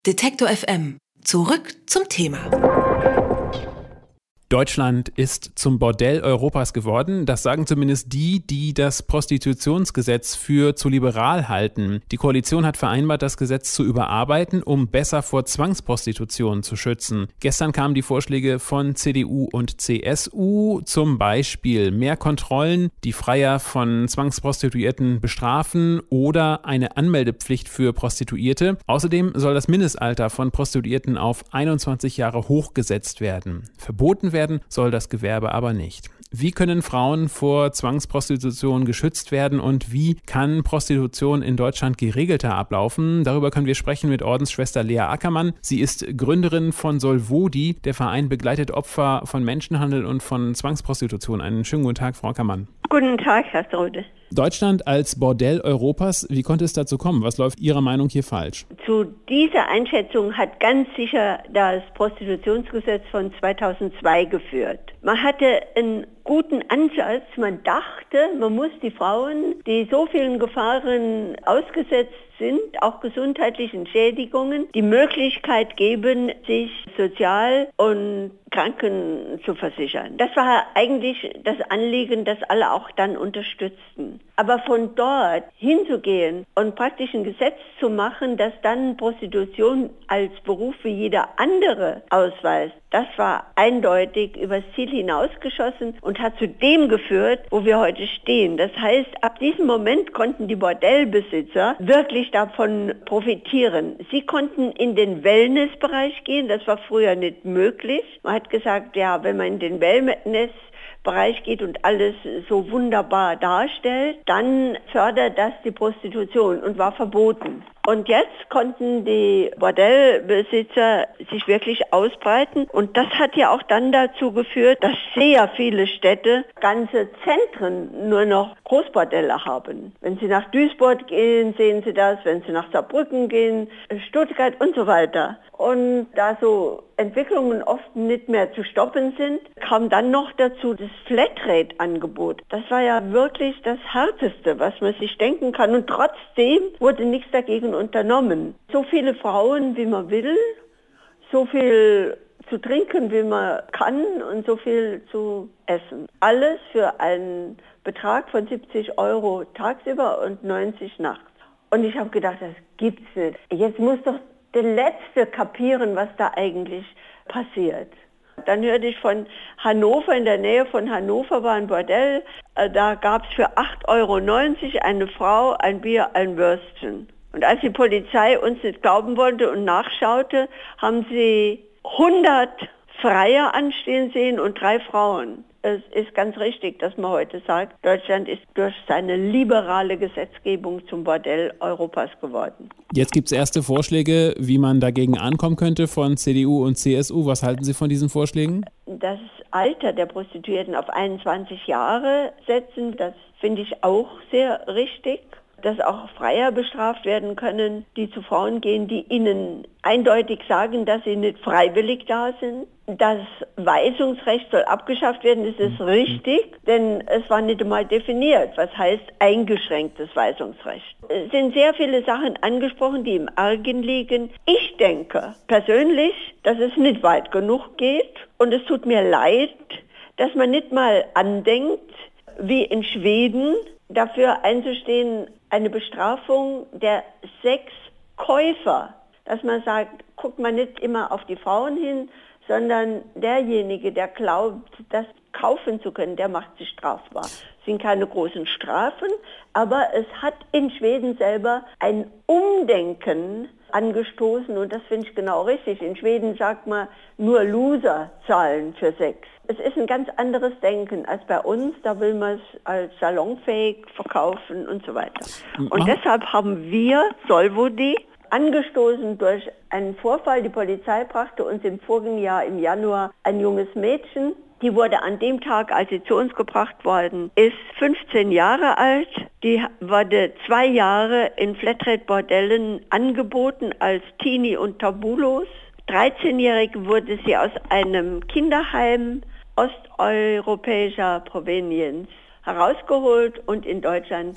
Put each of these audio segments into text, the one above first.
Detektor FM. Zurück zum Thema. Deutschland ist zum Bordell Europas geworden. Das sagen zumindest die, die das Prostitutionsgesetz für zu liberal halten. Die Koalition hat vereinbart, das Gesetz zu überarbeiten, um besser vor Zwangsprostitution zu schützen. Gestern kamen die Vorschläge von CDU und CSU, zum Beispiel mehr Kontrollen, die Freier von Zwangsprostituierten bestrafen oder eine Anmeldepflicht für Prostituierte. Außerdem soll das Mindestalter von Prostituierten auf 21 Jahre hochgesetzt werden. Verboten werden soll das Gewerbe aber nicht. Wie können Frauen vor Zwangsprostitution geschützt werden und wie kann Prostitution in Deutschland geregelter ablaufen? Darüber können wir sprechen mit Ordensschwester Lea Ackermann. Sie ist Gründerin von Solvodi. Der Verein begleitet Opfer von Menschenhandel und von Zwangsprostitution. Einen schönen guten Tag, Frau Ackermann. Guten Tag, Herr Strode. Deutschland als Bordell Europas, wie konnte es dazu kommen? Was läuft Ihrer Meinung hier falsch? Zu dieser Einschätzung hat ganz sicher das Prostitutionsgesetz von 2002 geführt. Man hatte einen guten Ansatz. Man dachte, man muss die Frauen, die so vielen Gefahren ausgesetzt sind, auch gesundheitlichen Schädigungen, die Möglichkeit geben, sich sozial und Kranken zu versichern. Das war eigentlich das Anliegen, das alle auch dann unterstützten. Aber von dort hinzugehen und praktisch ein Gesetz zu machen, das dann Prostitution als Beruf wie jeder andere ausweist, das war eindeutig übers Ziel hinausgeschossen und hat zu dem geführt, wo wir heute stehen. Das heißt, ab diesem Moment konnten die Bordellbesitzer wirklich davon profitieren. Sie konnten in den Wellnessbereich gehen, das war früher nicht möglich. Man hat gesagt, ja, wenn man in den Wellnessbereich geht und alles so wunderbar darstellt, dann fördert das die Prostitution und war verboten. Und jetzt konnten die Bordellbesitzer sich wirklich ausbreiten. Und das hat ja auch dann dazu geführt, dass sehr viele Städte ganze Zentren nur noch Großbordelle haben. Wenn Sie nach Duisburg gehen, sehen Sie das. Wenn Sie nach Saarbrücken gehen, Stuttgart und so weiter. Und da so Entwicklungen oft nicht mehr zu stoppen sind, kam dann noch dazu das Flatrate-Angebot. Das war ja wirklich das Härteste, was man sich denken kann. Und trotzdem wurde nichts dagegen unternommen. So viele Frauen, wie man will, so viel zu trinken, wie man kann und so viel zu essen. Alles für einen Betrag von 70 € tagsüber und 90 nachts. Und ich habe gedacht, das gibt's nicht. Jetzt muss doch der Letzte kapieren, was da eigentlich passiert. Dann hörte ich von Hannover, in der Nähe von Hannover war ein Bordell, da gab es für 8,90 € eine Frau, ein Bier, ein Würstchen. Und als die Polizei uns nicht glauben wollte und nachschaute, haben sie 100 Freier anstehen sehen und 3 Frauen. Es ist ganz richtig, dass man heute sagt, Deutschland ist durch seine liberale Gesetzgebung zum Bordell Europas geworden. Jetzt gibt es erste Vorschläge, wie man dagegen ankommen könnte von CDU und CSU. Was halten Sie von diesen Vorschlägen? Das Alter der Prostituierten auf 21 Jahre setzen, das finde ich auch sehr richtig. Dass auch Freier bestraft werden können, die zu Frauen gehen, die ihnen eindeutig sagen, dass sie nicht freiwillig da sind. Das Weisungsrecht soll abgeschafft werden, das ist richtig, denn es war nicht einmal definiert, was heißt eingeschränktes Weisungsrecht. Es sind sehr viele Sachen angesprochen, die im Argen liegen. Ich denke persönlich, dass es nicht weit genug geht und es tut mir leid, dass man nicht mal andenkt, wie in Schweden, dafür einzustehen, eine Bestrafung der Sexkäufer. Dass man sagt, guckt man nicht immer auf die Frauen hin, sondern derjenige, der glaubt, das kaufen zu können, der macht sich strafbar. Es sind keine großen Strafen, aber es hat in Schweden selber ein Umdenken angestoßen und das finde ich genau richtig. In Schweden sagt man, nur Loser zahlen für Sex. Es ist ein ganz anderes Denken als bei uns, da will man es als salonfähig verkaufen und so weiter. Und deshalb haben wir, Solvodi, angestoßen durch einen Vorfall, die Polizei brachte uns im vorigen Jahr im Januar ein junges Mädchen, die wurde an dem Tag, als sie zu uns gebracht worden ist, 15 Jahre alt. Die wurde 2 Jahre in Flatrate-Bordellen angeboten als Teenie und tabulos. 13-jährig wurde sie aus einem Kinderheim osteuropäischer Provenienz herausgeholt und in Deutschland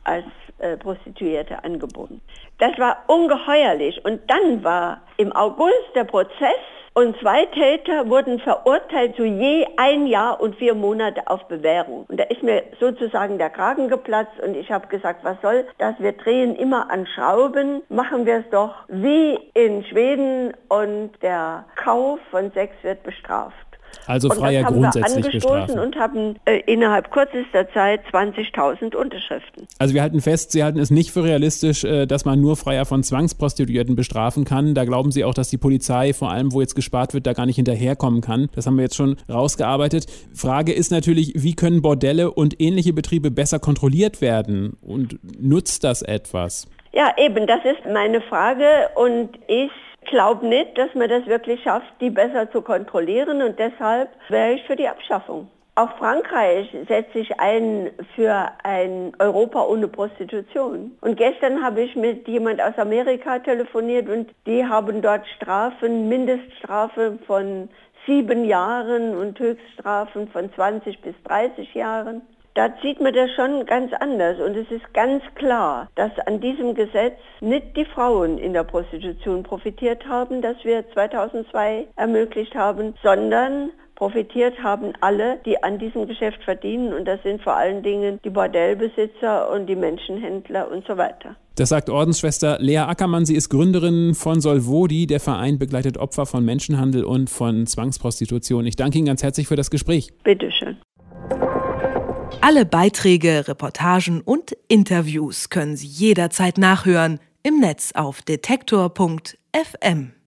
als Prostituierte angeboten. Das war ungeheuerlich. Und dann war im August der Prozess und 2 Täter wurden verurteilt zu je 1 Jahr und 4 Monate auf Bewährung. Und da ist mir sozusagen der Kragen geplatzt und ich habe gesagt, was soll das? Wir drehen immer an Schrauben, machen wir es doch wie in Schweden und der Kauf von Sex wird bestraft. Also Freier grundsätzlich bestrafen. Und haben innerhalb kürzester Zeit 20.000 Unterschriften. Also wir halten fest, Sie halten es nicht für realistisch, dass man nur Freier von Zwangsprostituierten bestrafen kann. Da glauben Sie auch, dass die Polizei, vor allem wo jetzt gespart wird, da gar nicht hinterherkommen kann. Das haben wir jetzt schon rausgearbeitet. Frage ist natürlich, wie können Bordelle und ähnliche Betriebe besser kontrolliert werden? Und nutzt das etwas? Ja, eben, das ist meine Frage und ich glaube nicht, dass man das wirklich schafft, die besser zu kontrollieren und deshalb wäre ich für die Abschaffung. Auch Frankreich setzt sich ein für ein Europa ohne Prostitution. Und gestern habe ich mit jemand aus Amerika telefoniert und die haben dort Strafen, Mindeststrafe von 7 Jahren und Höchststrafen von 20 bis 30 Jahren. Da sieht man das schon ganz anders und es ist ganz klar, dass an diesem Gesetz nicht die Frauen in der Prostitution profitiert haben, das wir 2002 ermöglicht haben, sondern profitiert haben alle, die an diesem Geschäft verdienen und das sind vor allen Dingen die Bordellbesitzer und die Menschenhändler und so weiter. Das sagt Ordensschwester Lea Ackermann. Sie ist Gründerin von Solvodi. Der Verein begleitet Opfer von Menschenhandel und von Zwangsprostitution. Ich danke Ihnen ganz herzlich für das Gespräch. Bitteschön. Alle Beiträge, Reportagen und Interviews können Sie jederzeit nachhören im Netz auf detektor.fm.